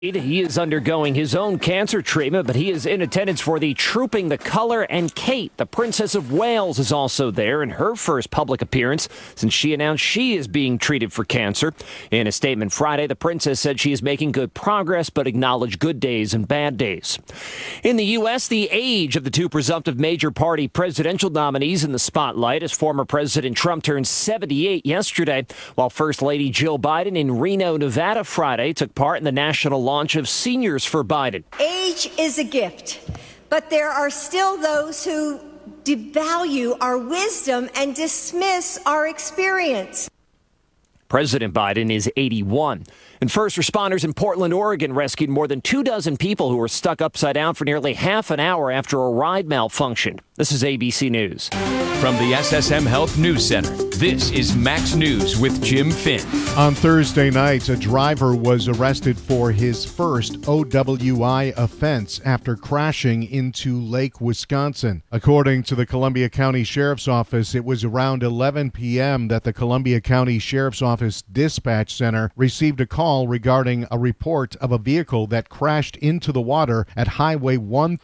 He is undergoing his own cancer treatment, but he is in attendance for the Trooping the Color, and Kate, the Princess of Wales, is also there in her first public appearance since she announced she is being treated for cancer. In a statement Friday, the princess said she is making good progress, but acknowledged good days and bad days. In the U.S., the age of the two presumptive major party presidential nominees in the spotlight as former President Trump turned 78 yesterday, while First Lady Jill Biden in Reno, Nevada Friday took part in the national launch of Seniors for Biden. Age is a gift, but there are still those who devalue our wisdom and dismiss our experience. President Biden is 81. And first responders in Portland, Oregon rescued more than 24 people who were stuck upside down for nearly half an hour after a ride malfunctioned. This is ABC News. From the SSM Health News Center, this is Max News with Jim Finn. On Thursday night, a driver was arrested for his first OWI offense after crashing into Lake Wisconsin. According to the Columbia County Sheriff's Office, it was around 11 p.m. that the Columbia County Sheriff's Office Dispatch Center received a call regarding a report of a vehicle that crashed into the water at Highway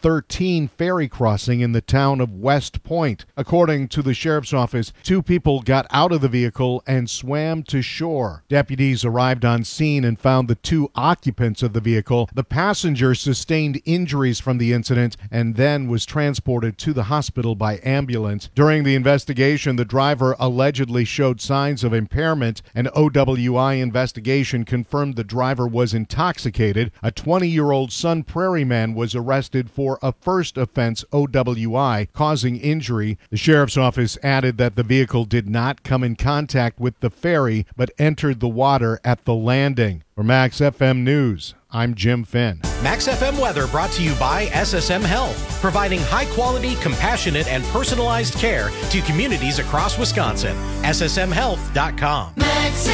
113 ferry crossing in the town of West Point. According to the Sheriff's Office, 2 people got out of the vehicle and swam to shore. Deputies arrived on scene and found the 2 occupants of the vehicle. The passenger sustained injuries from the incident and then was transported to the hospital by ambulance. During the investigation, the driver allegedly showed signs of impairment. An OWI investigation confirmed the driver was intoxicated. A 20-year-old Sun Prairie man was arrested for a first offense OWI, causing injury. The sheriff's office added that the vehicle did not come in contact with the ferry, but entered the water at the landing. For Max FM News, I'm Jim Finn. Max FM weather brought to you by SSM Health, providing high-quality, compassionate, and personalized care to communities across Wisconsin. SSMHealth.com. Max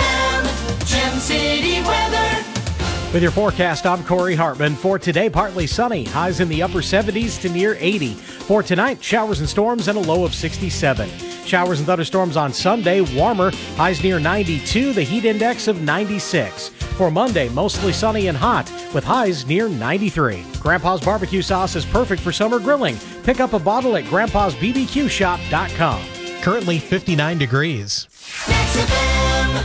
FM, Gem City weather. With your forecast, I'm Corey Hartman. For today, partly sunny, highs in the upper 70s to near 80. For tonight, showers and storms and a low of 67. Showers and thunderstorms on Sunday, warmer, highs near 92, the heat index of 96. For Monday, mostly sunny and hot, with highs near 93. Grandpa's barbecue sauce is perfect for summer grilling. Pick up a bottle at grandpa'sbbqshop.com. Currently 59 degrees. Max FM.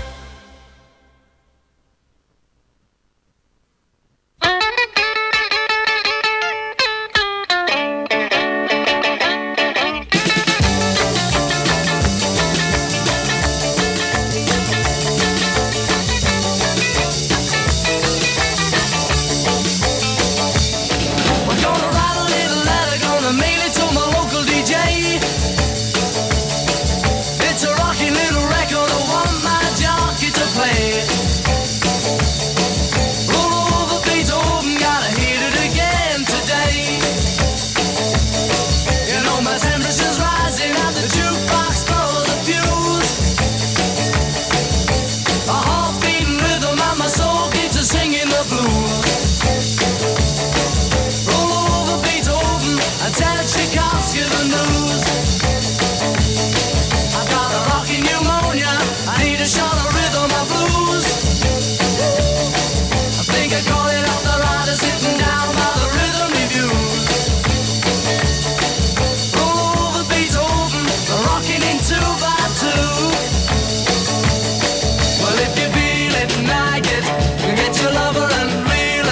Well, if you feel it, like it, get your lover and reel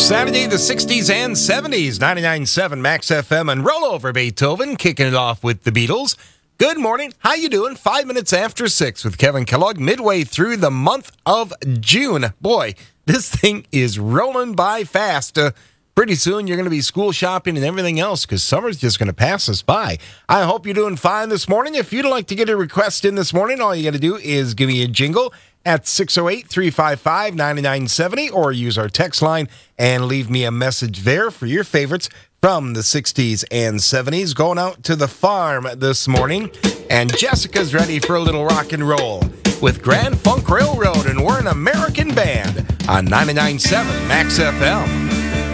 Saturday, the 60s and 70s, 99.7 Max FM and Roll Over Beethoven, kicking it off with the Beatles. Good morning. How you doing? 5 minutes after 6 with Kevin Kellogg, midway through the month of June. Boy, this thing is rolling by fast. Pretty soon you're going to be school shopping and everything else because summer's just going to pass us by. I hope you're doing fine this morning. If you'd like to get a request in this morning, all you got to do is give me a jingle at 608-355-9970 or use our text line and leave me a message there for your favorites from the 60s and 70s. Going out to the farm this morning, and Jessica's ready for a little rock and roll with Grand Funk Railroad, and we're an American band on 99.7 Max FM.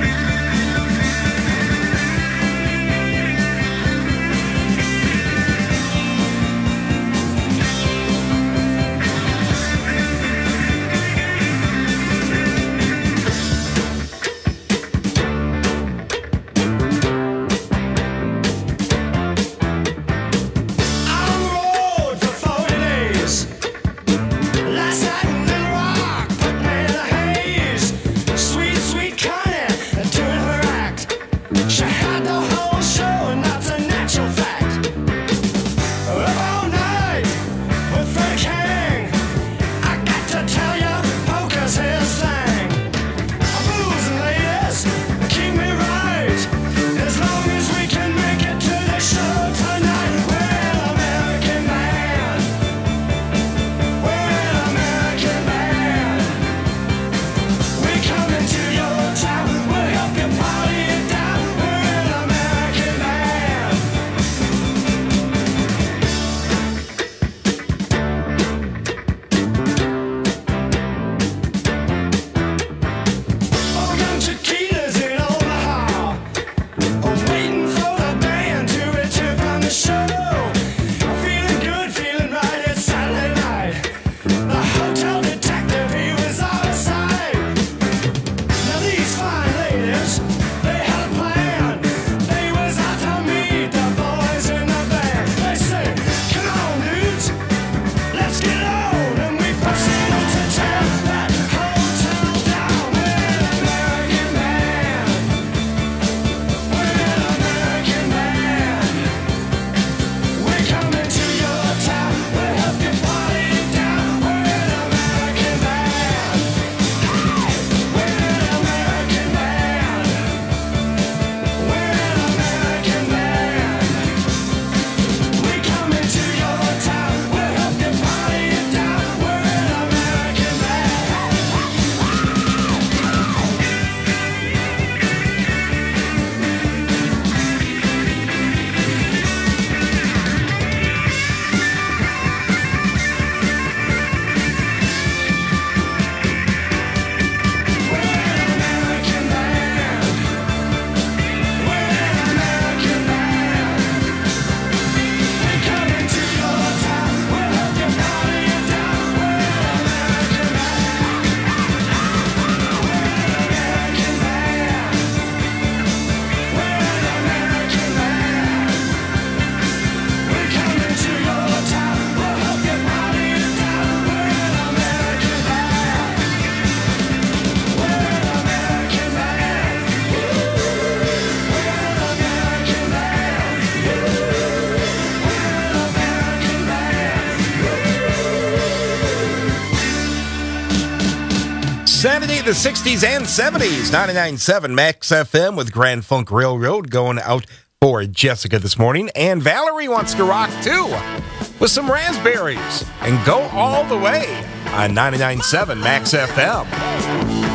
Saturday, the 60s and 70s, 99.7 Max FM with Grand Funk Railroad going out for Jessica this morning. And Valerie wants to rock too with some raspberries and go all the way on 99.7 Max FM.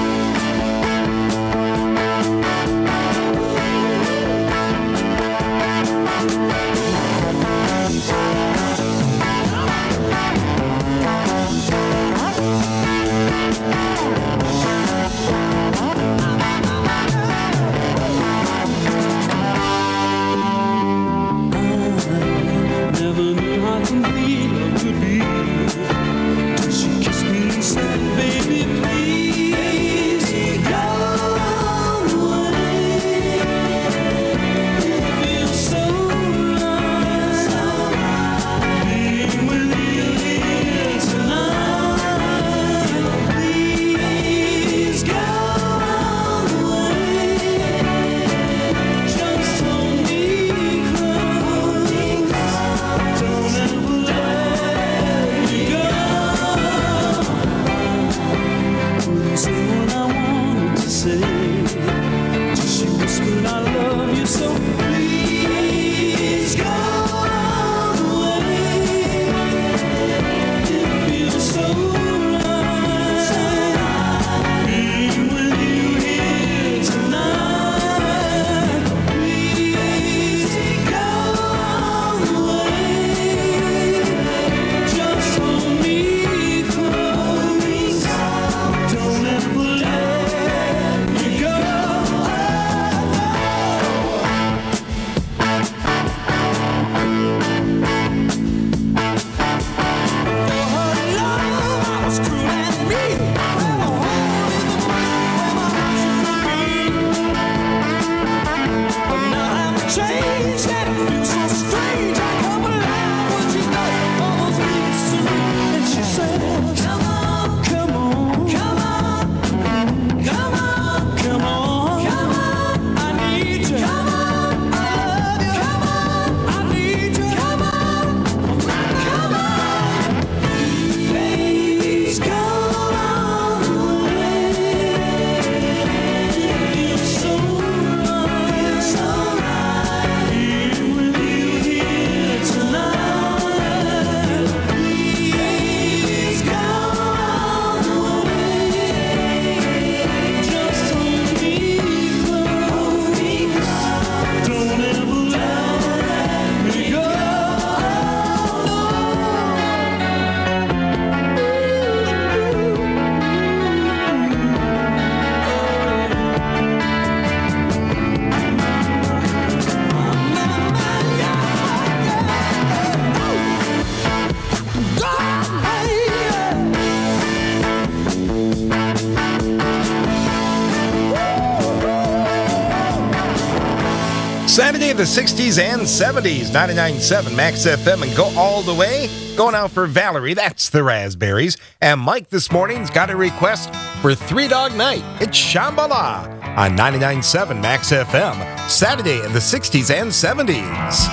the 60s and 70s. 99.7 Max FM and Go All the Way. Going out for Valerie, that's the Raspberries. And Mike this morning's got a request for Three Dog Night. It's Shambhala on 99.7 Max FM. Saturday in the 60s and 70s.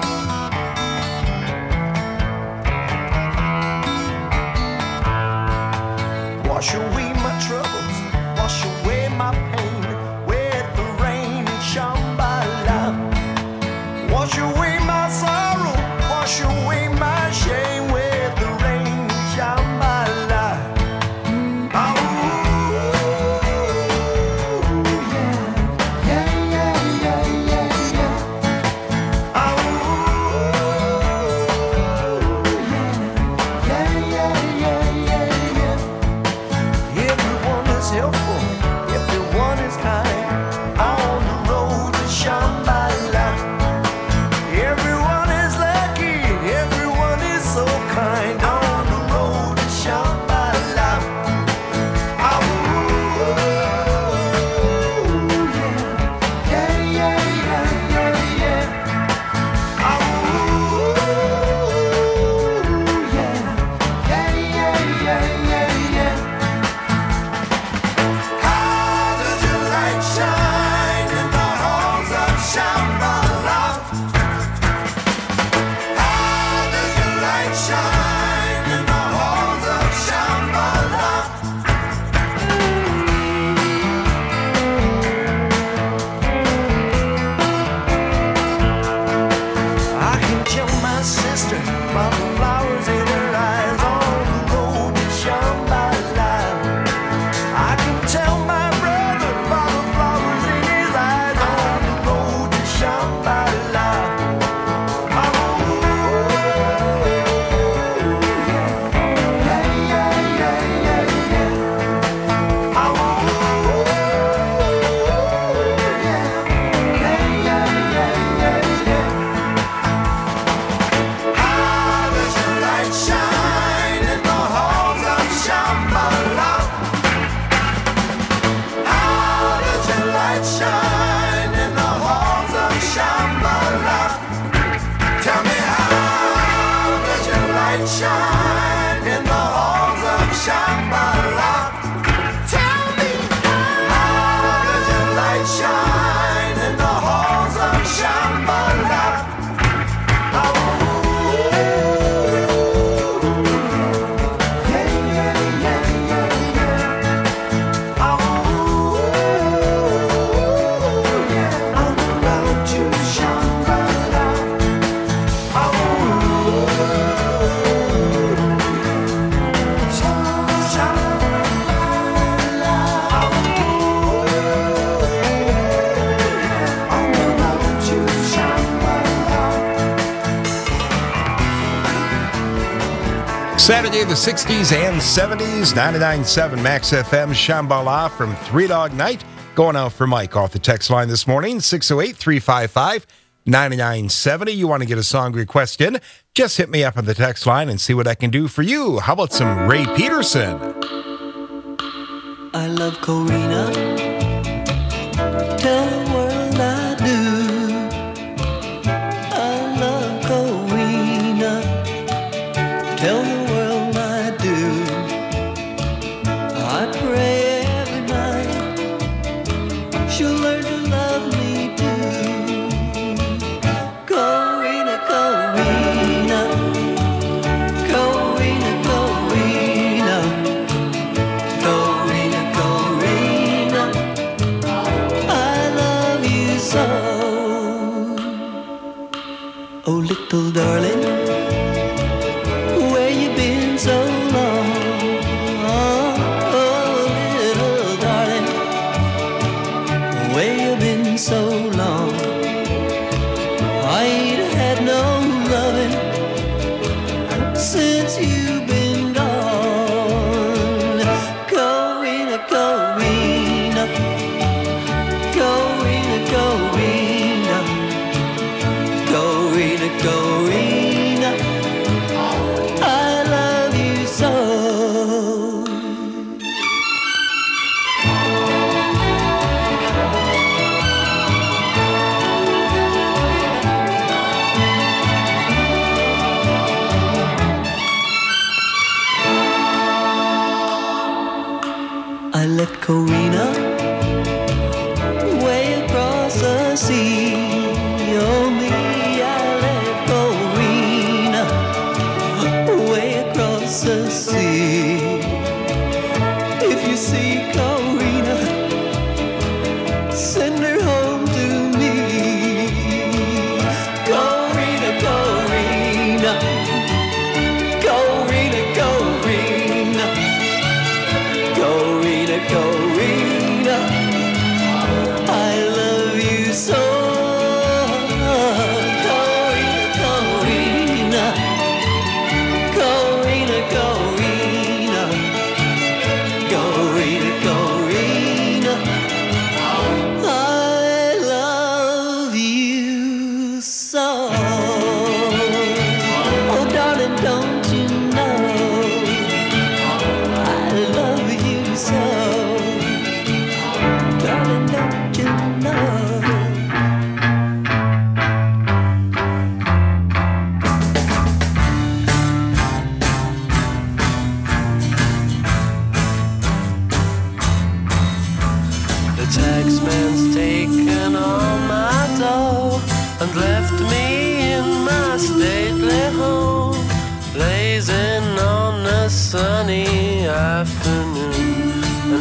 Wash away my troubles, wash away my pain with the rain and Shambhala. Wash away my sorrow, wash away my shame with the rain and Shambhala. Oh, yeah, yeah, yeah, yeah, yeah. Oh, yeah, yeah, yeah, yeah, yeah. Everyone is helpful, everyone is kind on the road to Shambhala. Everyone is lucky, everyone is so kind on the road to Shambhala. Oh, yeah, yeah, yeah, yeah, yeah. Oh, yeah, yeah, yeah, yeah, yeah, yeah. How does your light shine in the halls of Shambhala? How does your light shine in the halls of Shambhala? I can tell my sister by the flowers in her eyes on the road to Shambhala. I can tell my brother by the flowers in his eyes on the road to Shambhala. Oh, yeah, yeah, yeah, yeah, yeah. Oh, yeah, yeah, yeah, yeah, yeah, yeah. How does your light shine in the halls of Shambhala? How does your light shine in the halls of Shambhala? Tell me, how does your light shine in the halls of Shambhala? Tell me, how does your light shine in the halls of Shambhala? Oh, yeah, yeah, yeah, yeah, yeah. Oh, yeah, on the road to Shambhala. Oh, Saturday, the 60s and 70s, 99.7 Max FM, Shambhala from Three Dog Night. Going out for Mike off the text line this morning, 608-355-9970. You want to get a song request in? Just hit me up on the text line and see what I can do for you. How about some Ray Peterson? I love Corina. Tell the world I do. I love Corina. Tell the world I do. I pray every night she'll learn to love me too. Corina, Corina. Corina, Corina. Corina, Corina, I love you so. Oh, little darling, where you been so long? Oh, little darling, where you been so long? I ain't had no loving since you've been gone. Corina, Corina, Corina, Corina, Corina, Corina, I love you so.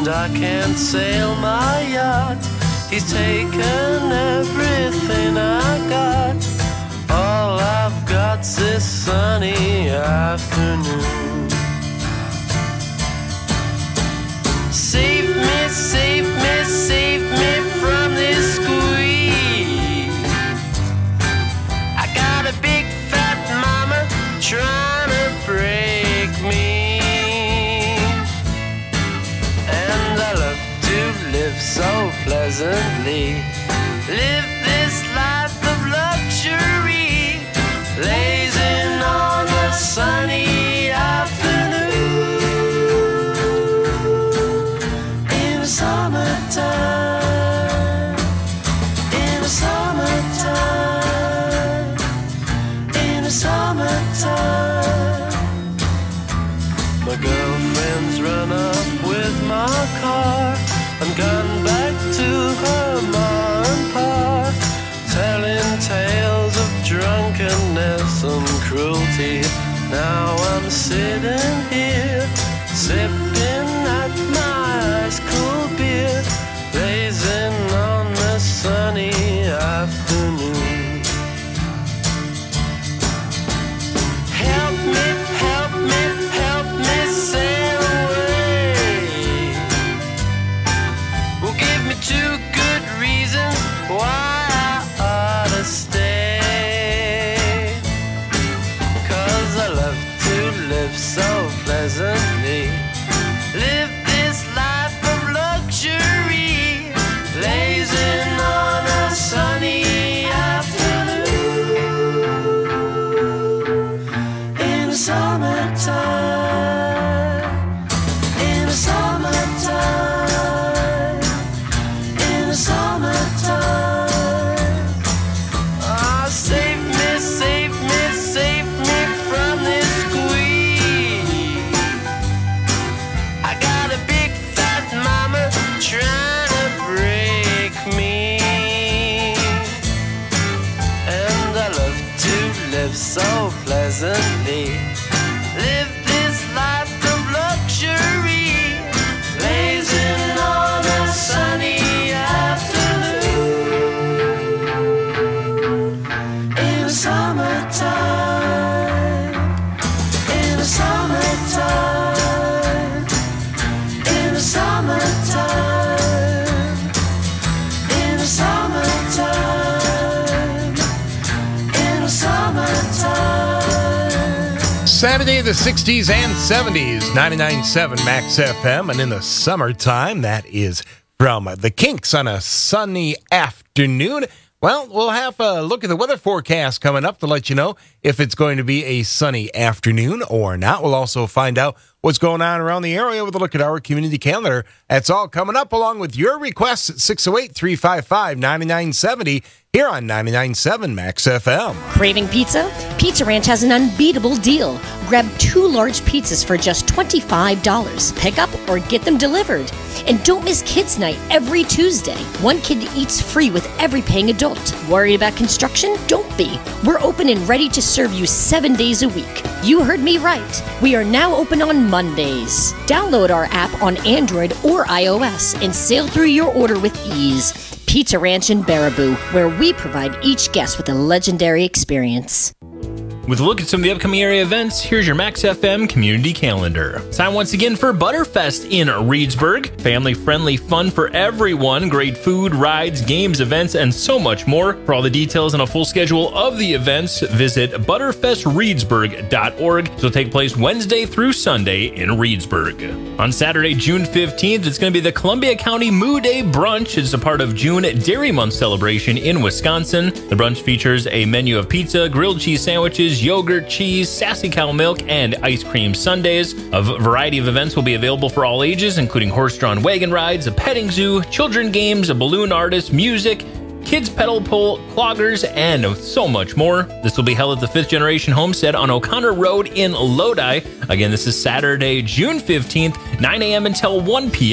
and I can't sail my yacht. He's taken everything I got. All I've got's this sunny afternoon. Save me, save me, save me from this squeeze. I got a big fat mama trying to break me, and I love to live so pleasantly. Live this life of luxury, lazing on a sunny afternoon. In the summertime, in the summertime, in the summertime. My girlfriend's run up with my car. I'm gone back to her ma and pa, telling tales of drunkenness and cruelty. Now I'm sitting here, sipping at my ice cool beer, blazing on the sunny afternoon. Help me, help me, help me sail away. Well, give me 2 good reasons why I ought to stay. 'Cause I love to live so pleasantly. Live this life of luxury, lazing on a sunny afternoon. In the summertime, in the summertime, in the summertime. Ah, save me, save me, save me from this squeeze. I got a big fat mama trying to break me, and I love to live so pleasantly. Live this life of luxury, lazing on a sunny afternoon. In the summertime, in the summertime, in the summertime, in the summertime, in the summertime. Saturday, the 60s and 70s, 99.7 Max FM. And in the summertime, that is from the Kinks on a sunny afternoon. Well, we'll have a look at the weather forecast coming up to let you know if it's going to be a sunny afternoon or not. We'll also find out what's going on around the area with a look at our community calendar. That's all coming up along with your requests at 608-355-9970 here on 99.7 Max FM. Craving pizza? Pizza Ranch has an unbeatable deal. Grab 2 large pizzas for just $25. Pick up or get them delivered. And don't miss Kids Night every Tuesday. 1 kid eats free with every paying adult. Worried about construction? Don't be. We're open and ready to serve you 7 days a week. You heard me right. We are now open on Mondays. Download our app on Android or iOS and sail through your order with ease. Pizza Ranch in Baraboo, where we provide each guest with a legendary experience. With a look at some of the upcoming area events, here's your Max FM community calendar. Time once again for Butterfest in Reedsburg. Family-friendly fun for everyone. Great food, rides, games, events, and so much more. For all the details and a full schedule of the events, visit butterfestreedsburg.org. It'll take place Wednesday through Sunday in Reedsburg. On Saturday, June 15th, it's going to be the Columbia County Moo Day Brunch. It's a part of June Dairy Month celebration in Wisconsin. The brunch features a menu of pizza, grilled cheese sandwiches, yogurt, cheese, sassy cow milk, and ice cream sundaes. A variety of events will be available for all ages, including horse-drawn wagon rides, a petting zoo, children games, a balloon artist, music, kids pedal pull, cloggers, and so much more. This will be held at the 5th Generation Homestead on O'Connor Road in Lodi. Again, this is Saturday, June 15th, 9 a.m. until 1 p.m.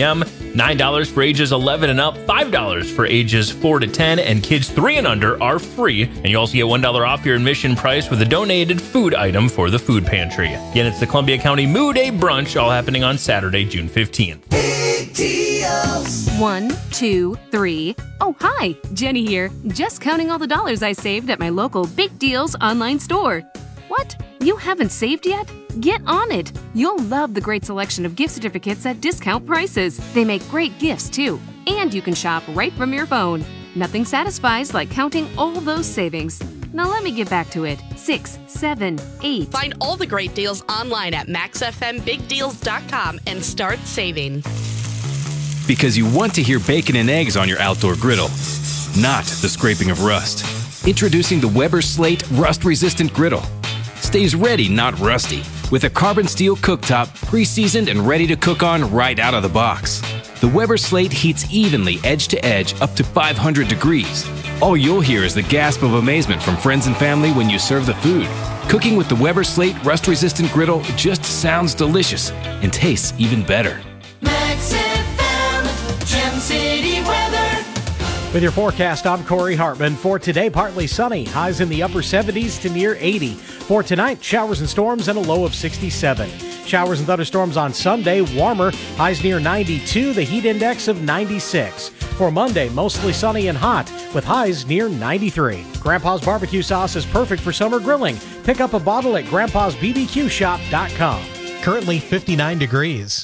$9 for ages 11 and up, $5 for ages 4 to 10, and kids 3 and under are free. And you also get $1 off your admission price with a donated food item for the food pantry. Again, it's the Columbia County Moo Day Brunch, all happening on Saturday, June 15th. Big deals. 1, 2, 3. Oh, hi, Jenny here. Just counting all the dollars I saved at my local Big Deals online store. What? You haven't saved yet? Get on it. You'll love the great selection of gift certificates at discount prices. They make great gifts, too. And you can shop right from your phone. Nothing satisfies like counting all those savings. Now let me get back to it. 6, 7, 8. Find all the great deals online at maxfmbigdeals.com and start saving. Because you want to hear bacon and eggs on your outdoor griddle, not the scraping of rust. Introducing the Weber Slate Rust-Resistant Griddle. Stays ready, not rusty, with a carbon steel cooktop, pre-seasoned and ready to cook on right out of the box. The Weber Slate heats evenly edge to edge up to 500 degrees. All you'll hear is the gasp of amazement from friends and family when you serve the food. Cooking with the Weber Slate Rust-Resistant Griddle just sounds delicious and tastes even better. Max FM, Gem City weather. With your forecast, I'm Corey Hartman. For today, partly sunny, highs in the upper 70s to near 80. For tonight, showers and storms and a low of 67. Showers and thunderstorms on Sunday, warmer, highs near 92, the heat index of 96. For Monday, mostly sunny and hot, with highs near 93. Grandpa's barbecue sauce is perfect for summer grilling. Pick up a bottle at grandpa'sbbqshop.com. Currently 59 degrees.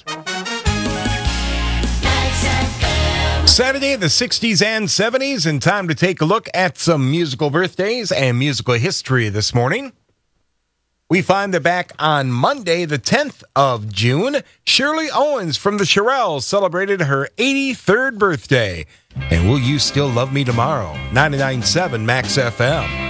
Saturday, the 60s and 70s, and time to take a look at some musical birthdays and musical history this morning. We find that back on Monday, the 10th of June, Shirley Owens from the Shirelles celebrated her 83rd birthday. And Will You Still Love Me Tomorrow? 99.7 Max FM.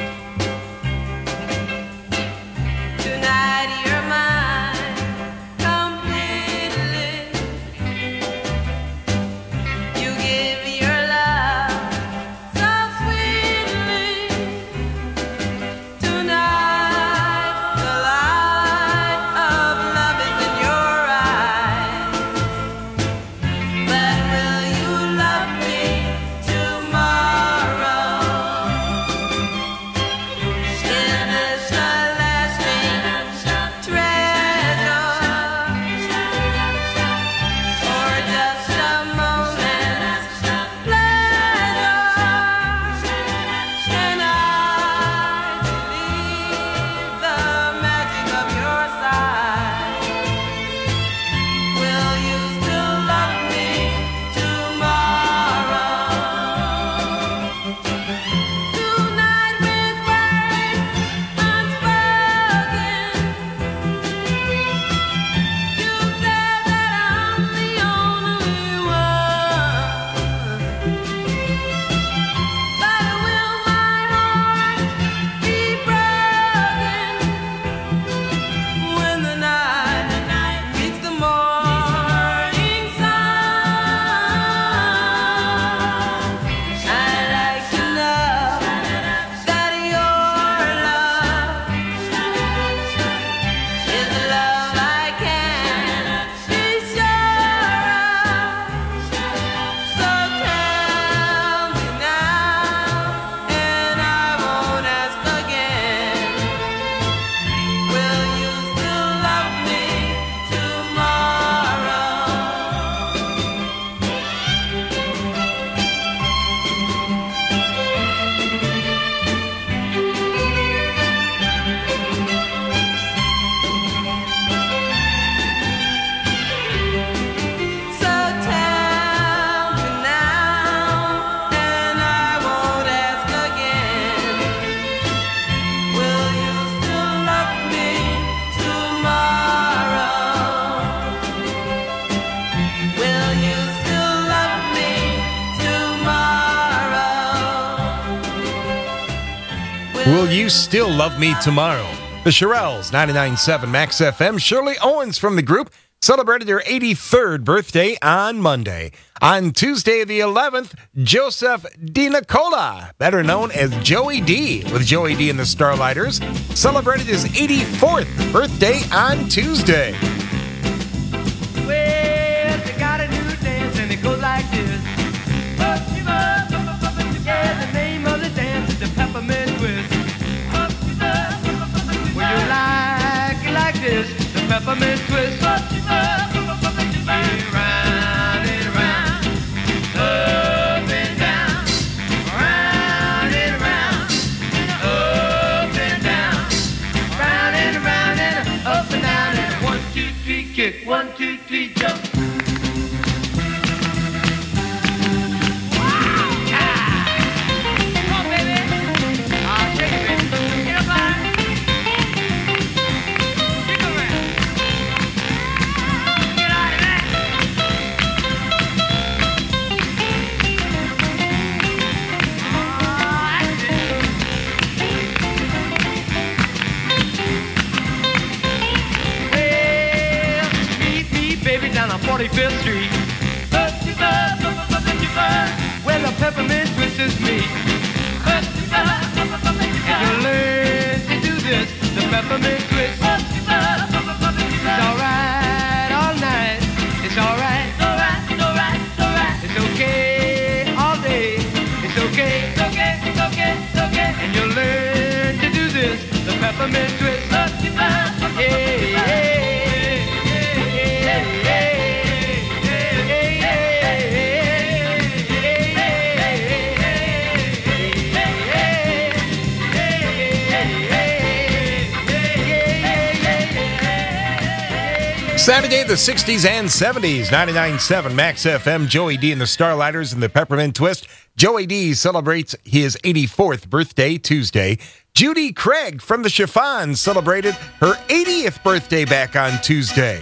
Will You Still Love Me Tomorrow? The Shirelles, 99.7 Max FM. Shirley Owens from the group celebrated their 83rd birthday on Monday. On Tuesday the 11th, Joseph DiNicola, better known as Joey D, with Joey D and the Starlighters, celebrated his 84th birthday on Tuesday. Well, they got a new dance peppermint twist. Round and round, up and down, round and round, up and down, round and round and up and down and 1, 2, 3 kick, 1, 2, 3 jump. Down on 45th Street, where the peppermint twist is me. And you learn to do this, the peppermint twist. It's alright all night. It's alright. It's okay all day. It's okay. And you learn to do this, the peppermint twist. Saturday, the 60s and 70s, 99.7 Max FM. Joey D and the Starlighters and the Peppermint Twist. Joey D celebrates his 84th birthday Tuesday. Judy Craig from the Chiffons celebrated her 80th birthday back on Tuesday.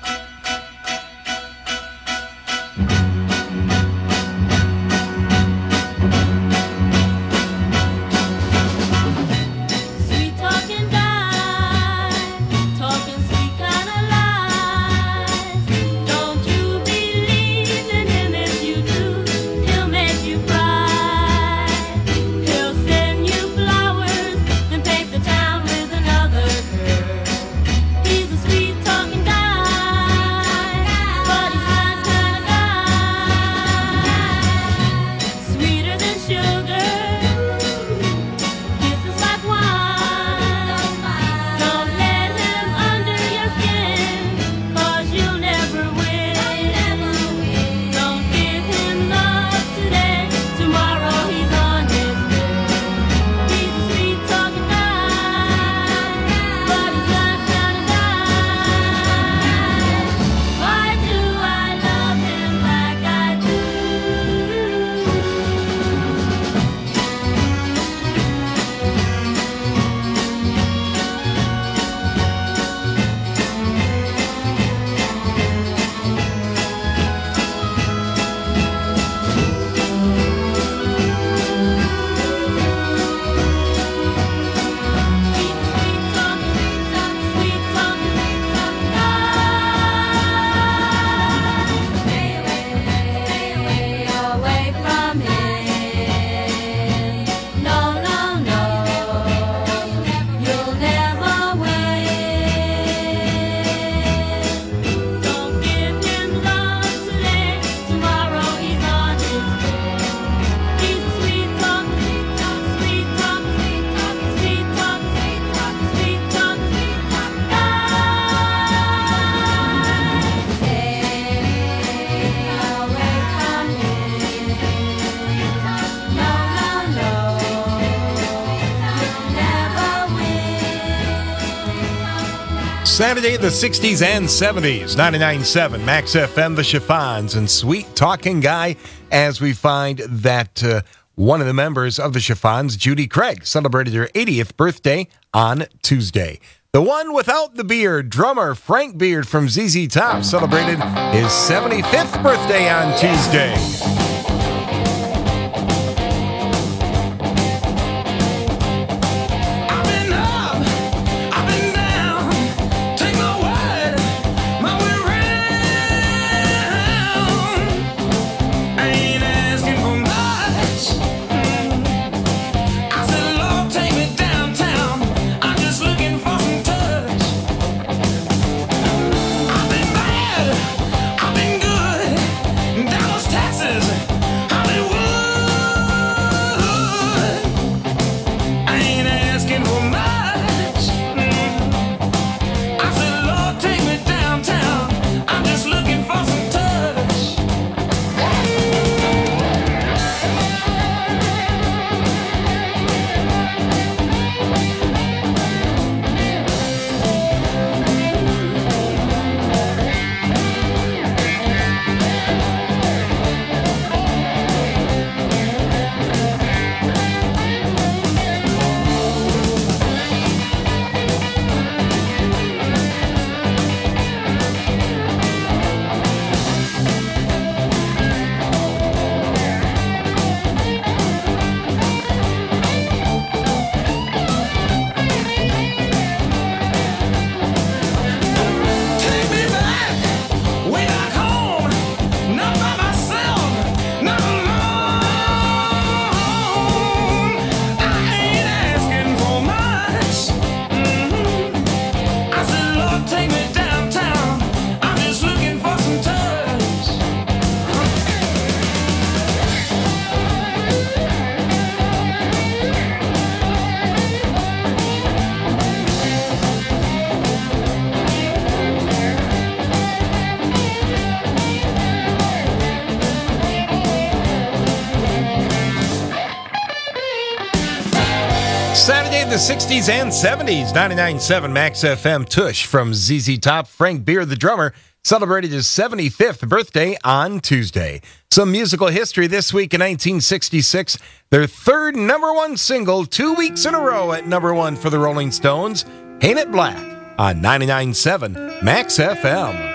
Saturday, the 60s and 70s, 99.7 Max FM, the Chiffons, and Sweet Talking Guy, as we find that one of the members of the Chiffons, Judy Craig, celebrated her 80th birthday on Tuesday. The one without the beard, drummer Frank Beard from ZZ Top, celebrated his 75th birthday on Tuesday. I've been bad, I've been good, dollars, taxes. the 60s and 70s. 99.7 Max FM. Tush from ZZ Top. Frank Beard, the drummer, celebrated his 75th birthday on Tuesday. Some musical history this week in 1966. Their third number one single, 2 weeks in a row at number one for the Rolling Stones. Paint It Black on 99.7 Max FM.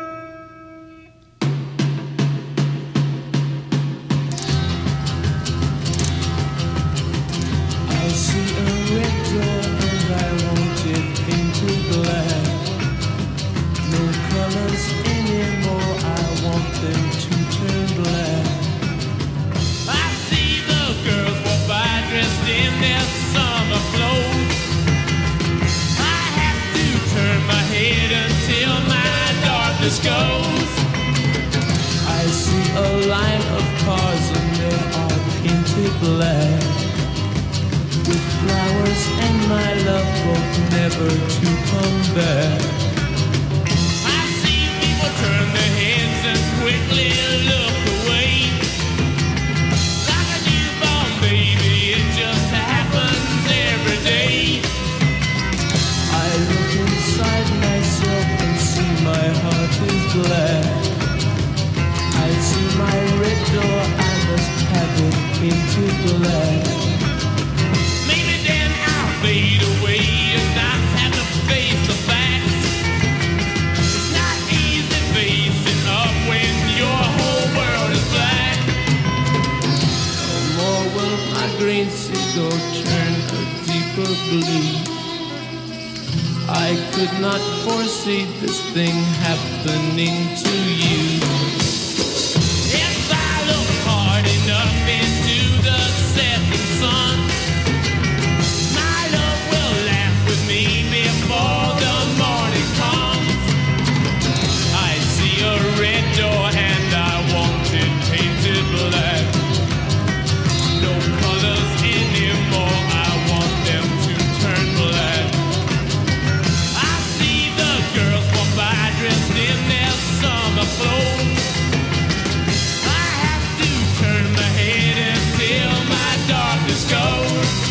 Goes. I see a line of cars and they are painted black, with flowers and my love both never to come back. I see people turn their heads and quickly look away, like a newborn baby, it just happens every day. I look inside myself and see my heart is black. I see my red door, I must have it painted black. Maybe then I'll fade away and not have to face the facts. It's not easy facing up when your whole world is black. No more will my green seagull turn a deeper blue. I could not foresee this thing happening to you. If I look hard enough into the setting sun, my love will laugh with me before the morning comes. I see a red door and I want it painted black. No colors anymore, I want them to turn black. Dressed in their summer clothes, I have to turn my head until my darkness goes.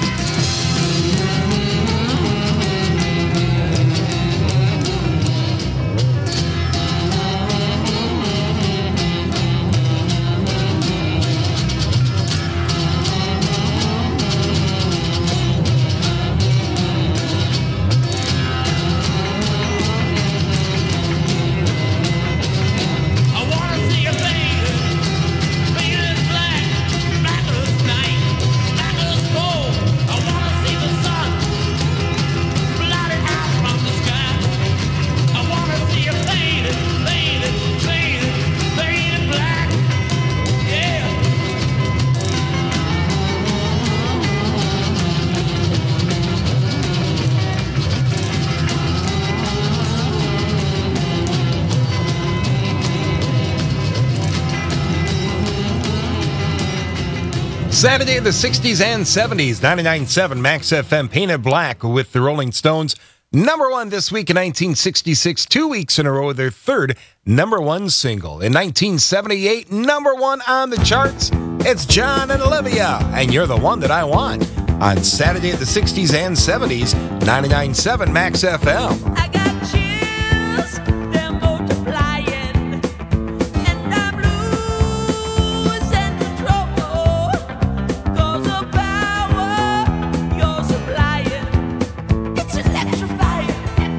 Saturday, the 60s and 70s, 99.7 Max FM, Painted Black with the Rolling Stones. Number one this week in 1966, 2 weeks in a row, their third number one single. In 1978, number one on the charts, it's John and Olivia, and You're the One That I Want. On Saturday, the 60s and 70s, 99.7 Max FM. I got chills, they're multiplying, and I'm losing control, 'cause the power you're supplying, it's electrifying.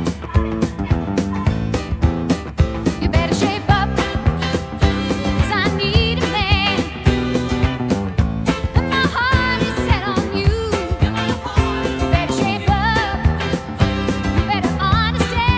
You better shape up, 'cause I need a man, and my heart is set on you. You better shape up, you better understand.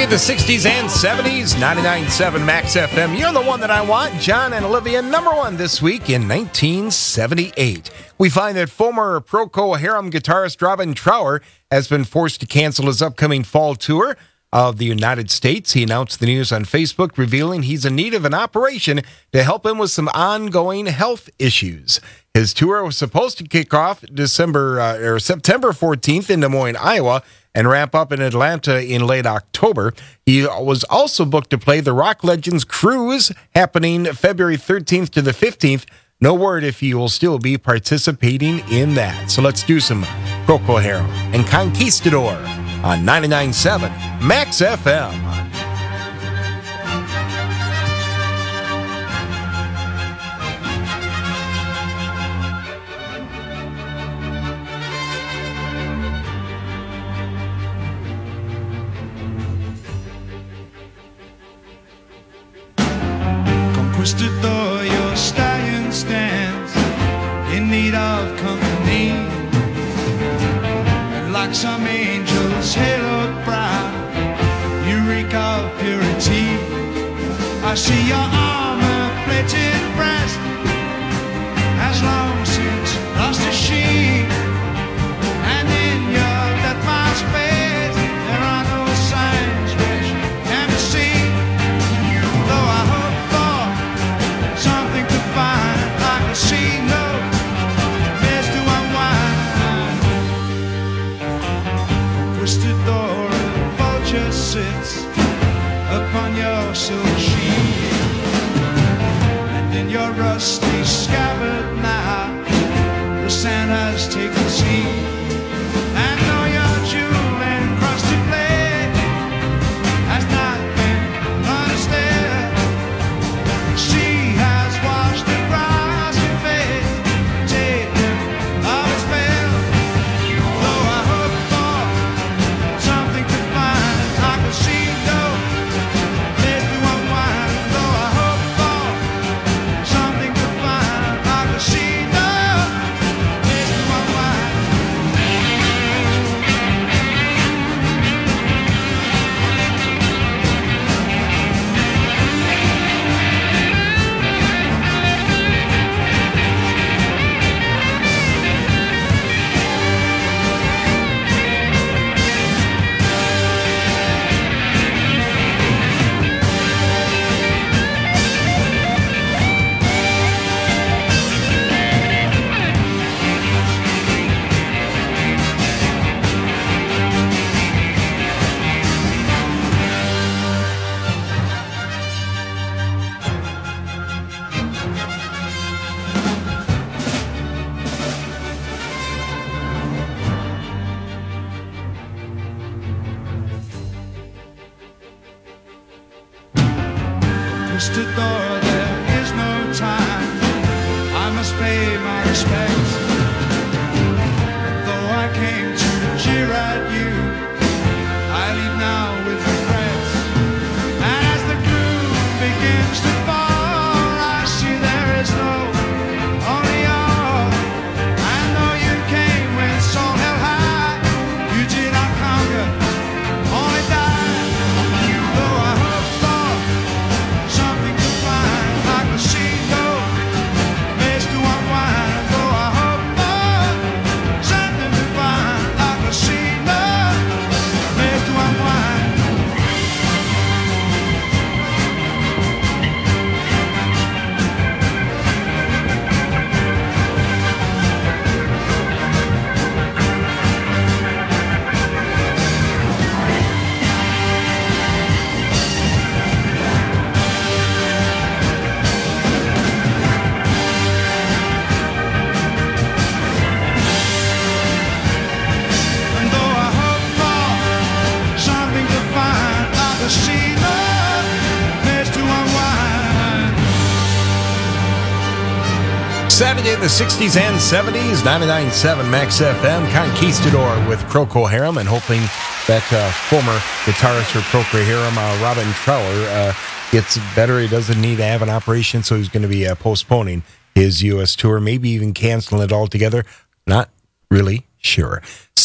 Saturday, the 60s and 70s, 99.7 Max FM. You're the one that I want. John and Olivia, number one this week in 1978. We find that former Procol Harum guitarist Robin Trower has been forced to cancel his upcoming fall tour of the United States. He announced the news on Facebook, revealing he's in need of an operation to help him with some ongoing health issues. His tour was supposed to kick off September 14th in Des Moines, Iowa, and wrap up in Atlanta in late October. He was also booked to play the Rock Legends Cruise, happening February 13th to the 15th. No word if he will still be participating in that. So let's do some Procol Harum and Conquistador on 99.7 Max FM. Conquistador, your stallion stands in need of company. And like some angels haloed brow, you reek of purity. I see your armor-plated breast has long since lost its sheen. And in your death-marked face, there are no signs which can be seen. Though I hope for something to find, I can see no place to unwind. Twisted door, a vulture sits upon your silver sheet, and in your rusty scabbard now, the sand has taken seed. And though your jewel encrusted blade has not been understood, she has washed the grass your face, taken of its veil. Though I hope for something to find, I can see no place to unwind. Though I hope for something to find, I can see no place to unwind. Twisted door, there is no time. I must pay my respects. And though I came to jeer at you, I leave now with regrets. And as the gloom begins to fall, I see there is no only all. I know you came when soul held high. You did not conquer, only die. Though I hope for something to find, I can see no place to unwind. Though I hope for something to find, I can see no place to unwind. And though I hope for something to find, I can see no place to unwind. Saturday, the 60s and 70s, 99.7 Max FM, Conquistador with Procol Harum, and hoping that former guitarist for Procol Harum, Robin Trower, gets better. He doesn't need to have an operation, so he's going to be postponing his U.S. tour, maybe even canceling it altogether. Not really Sure.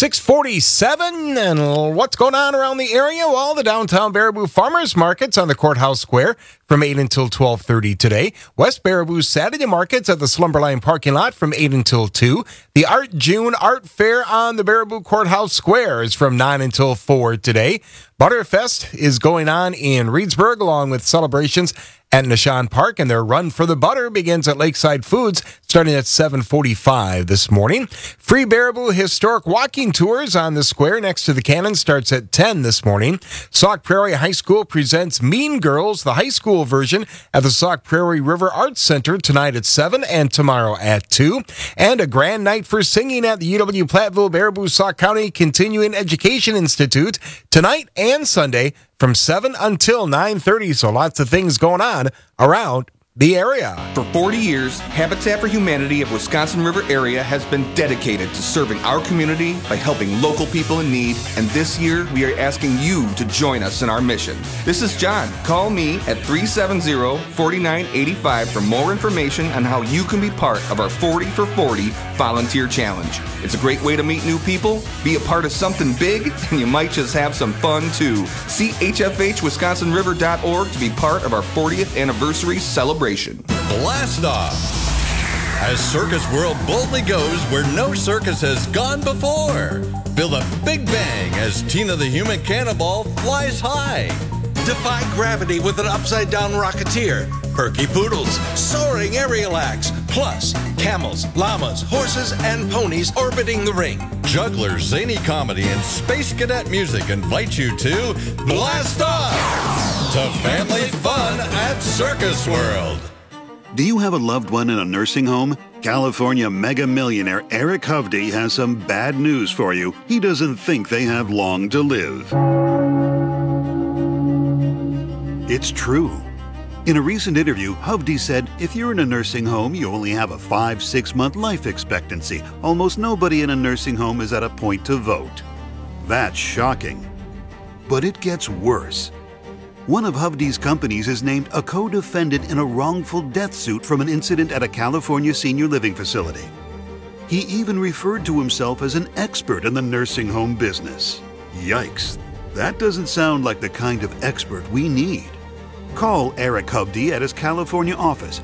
6:47, and what's going on around the area? Well, the downtown Baraboo Farmers Market's on the Courthouse Square from 8 until 12:30 today. West Baraboo Saturday Market's at the Slumberline parking lot from 8 until 2. The Art June Art Fair on the Baraboo Courthouse Square is from 9 until 4 today. Butterfest is going on in Reedsburg along with celebrations at Nishan Park, and their Run for the Butter begins at Lakeside Foods starting at 7:45 this morning. Free Baraboo Historic Walking Tours on the square next to the cannon starts at 10 this morning. Sauk Prairie High School presents Mean Girls, the high school version, at the Sauk Prairie River Arts Center tonight at 7 and tomorrow at 2. And a grand night for singing at the UW Platteville Baraboo Sauk County Continuing Education Institute tonight and Sunday from 7 until 9:30. So lots of things going on around the area. For 40 years, Habitat for Humanity of Wisconsin River area has been dedicated to serving our community by helping local people in need, and this year we are asking you to join us in our mission. This is John. Call me at 370-4985 for more information on how you can be part of our 40 for 40 volunteer challenge. It's a great way to meet new people, be a part of something big, and you might just have some fun too. See hfhwisconsinriver.org to be part of our 40th anniversary celebration. Blast off! As Circus World boldly goes where no circus has gone before. Feel the big bang as Tina the Human Cannonball flies high. Defy gravity with an upside-down rocketeer. Perky Poodles, soaring aerial acts. Plus, camels, llamas, horses, and ponies orbiting the ring. Jugglers, zany comedy, and space cadet music invite you to Blast Off! To family fun at Circus World. Do you have a loved one in a nursing home? California mega millionaire Eric Hovde has some bad news for you. He doesn't think they have long to live. It's true. In a recent interview, Hovde said, if you're in a nursing home, you only have a 5-6 month life expectancy. Almost nobody in a nursing home is at a point to vote. That's shocking. But it gets worse. One of Hovde's companies is named a co-defendant in a wrongful death suit from an incident at a California senior living facility. He even referred to himself as an expert in the nursing home business. Yikes. That doesn't sound like the kind of expert we need. Call Eric Hovde at his California office,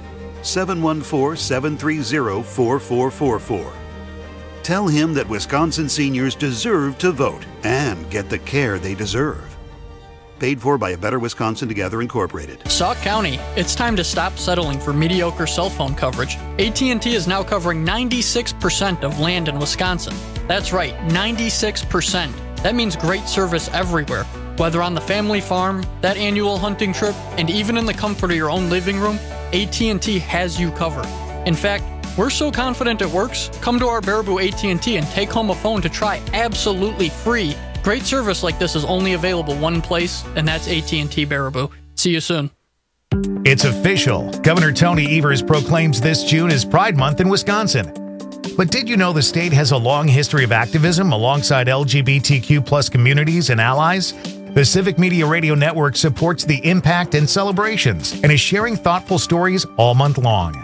714-730-4444. Tell him that Wisconsin seniors deserve to vote and get the care they deserve. Paid for by A Better Wisconsin Together Incorporated. Sauk County, it's time to stop settling for mediocre cell phone coverage. AT&T is now covering 96% of land in Wisconsin. That's right, 96%. That means great service everywhere. Whether on the family farm, that annual hunting trip, and even in the comfort of your own living room, AT&T has you covered. In fact, we're so confident it works, come to our Baraboo AT&T and take home a phone to try absolutely free. Great service like this is only available one place, and that's AT&T Baraboo. See you soon. It's official. Governor Tony Evers proclaims this June as Pride Month in Wisconsin. But did you know the state has a long history of activism alongside LGBTQ+ communities and allies? The Civic Media Radio Network supports the impact and celebrations and is sharing thoughtful stories all month long.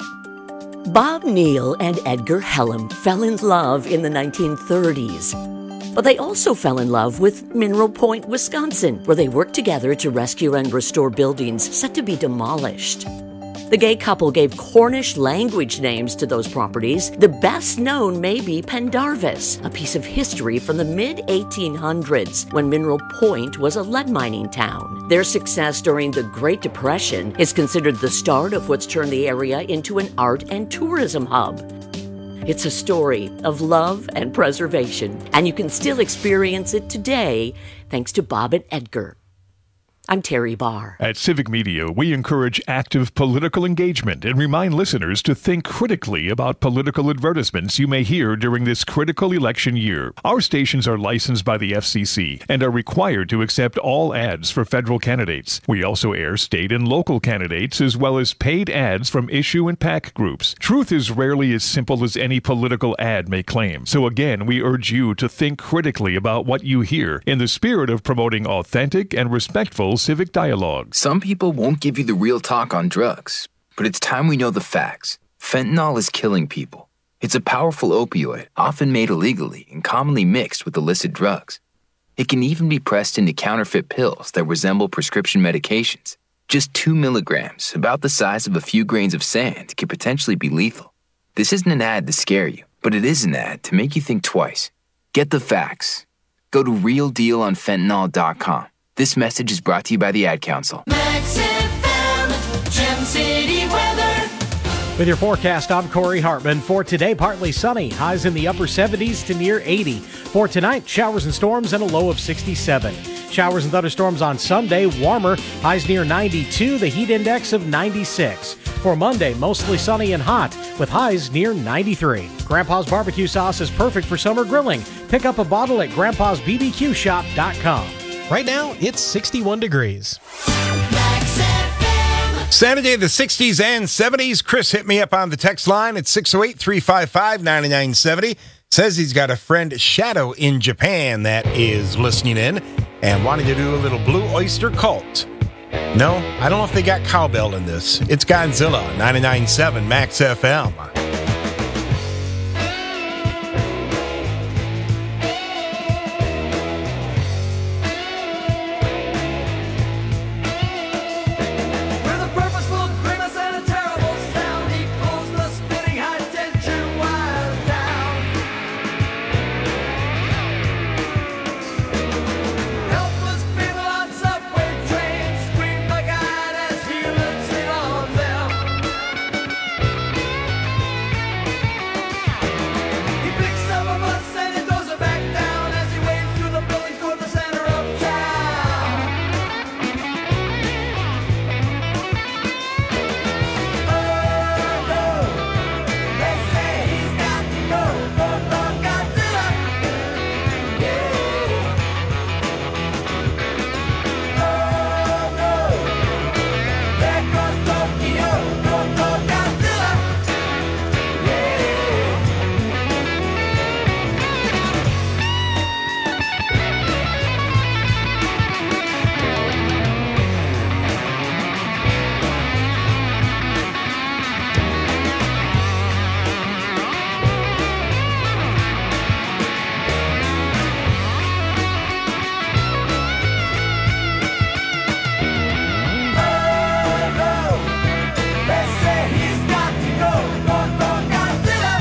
Bob Neal and Edgar Hellam fell in love in the 1930s. But they also fell in love with Mineral Point, Wisconsin, where they worked together to rescue and restore buildings set to be demolished. The gay couple gave Cornish language names to those properties. The best known may be Pendarvis, a piece of history from the mid-1800s when Mineral Point was a lead mining town. Their success during the Great Depression is considered the start of what's turned the area into an art and tourism hub. It's a story of love and preservation, and you can still experience it today thanks to Bob and Edgar. I'm Terry Barr. At Civic Media, we encourage active political engagement and remind listeners to think critically about political advertisements you may hear during this critical election year. Our stations are licensed by the FCC and are required to accept all ads for federal candidates. We also air state and local candidates as well as paid ads from issue and PAC groups. Truth is rarely as simple as any political ad may claim. So again, we urge you to think critically about what you hear in the spirit of promoting authentic and respectful civic dialogue. Some people won't give you the real talk on drugs, but it's time we know the facts. Fentanyl is killing people. It's a powerful opioid, often made illegally and commonly mixed with illicit drugs. It can even be pressed into counterfeit pills that resemble prescription medications. Just 2 milligrams, about the size of a few grains of sand, could potentially be lethal. This isn't an ad to scare you, but it is an ad to make you think twice. Get the facts. Go to realdealonfentanyl.com. This message is brought to you by the Ad Council. Max FM, Gem City weather. With your forecast, I'm Corey Hartman. For today, partly sunny, highs in the upper 70s to near 80. For tonight, showers and storms and a low of 67. Showers and thunderstorms on Sunday, warmer, highs near 92, the heat index of 96. For Monday, mostly sunny and hot, with highs near 93. Grandpa's barbecue sauce is perfect for summer grilling. Pick up a bottle at grandpa'sbbqshop.com. Right now, it's 61 degrees. Saturday, the 60s and 70s. Chris hit me up on the text line at 608-355-9970. Says he's got a friend, Shadow, in Japan that is listening in and wanting to do a little Blue Oyster Cult. No, I don't know if they got cowbell in this. It's Godzilla, 99.7 Max FM. With a purposeful grimace and a terrible sound, he pulls the spinning high-tension wires down. Helpless people on subway trains scream by God as he looks in on them. He picks up a bus and he throws it back down as he waves through the buildings toward the center of town. They say he's got to go, go, go, Godzilla. Oh no, there goes Tokyo, go, go, Godzilla. They say he's got to go, go, go, Godzilla.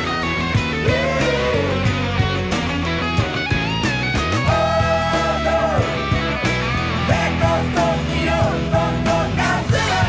Oh no, there goes Tokyo, go, go, Godzilla.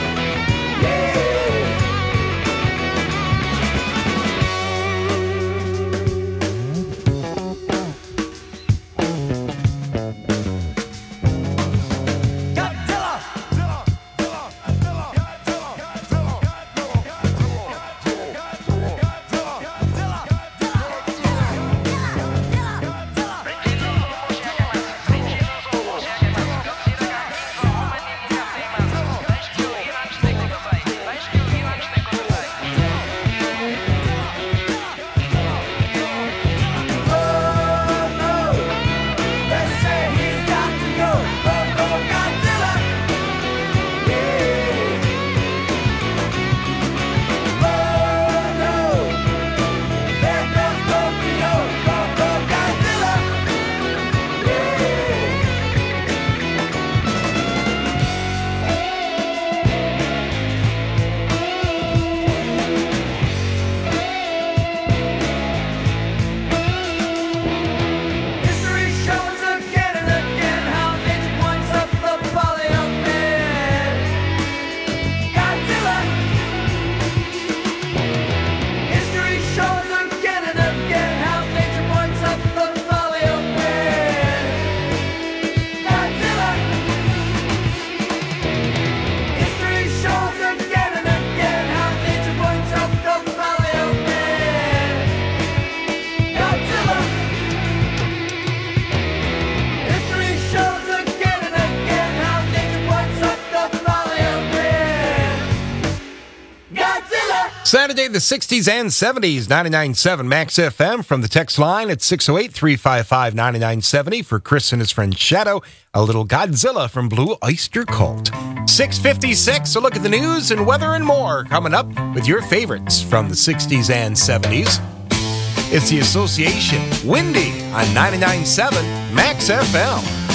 They say he's got to go, go, go, Godzilla. Oh no, there goes Tokyo, go, go, Godzilla. History shows again and again how nature points up the folly of man. Godzilla. History shows again and again how nature points up the folly of man. Godzilla. History shows again and again how nature points up the folly of man. Godzilla. History shows again and again how nature points up the folly of man. Godzilla! Saturday, the 60s and 70s, 99.7 Max FM from the text line at 608-355-9970 for Chris and his friend Shadow, a little Godzilla from Blue Oyster Cult. 6:56, a look at the news and weather and more coming up with your favorites from the 60s and 70s. It's the Association, Windy on 99.7 Max FM.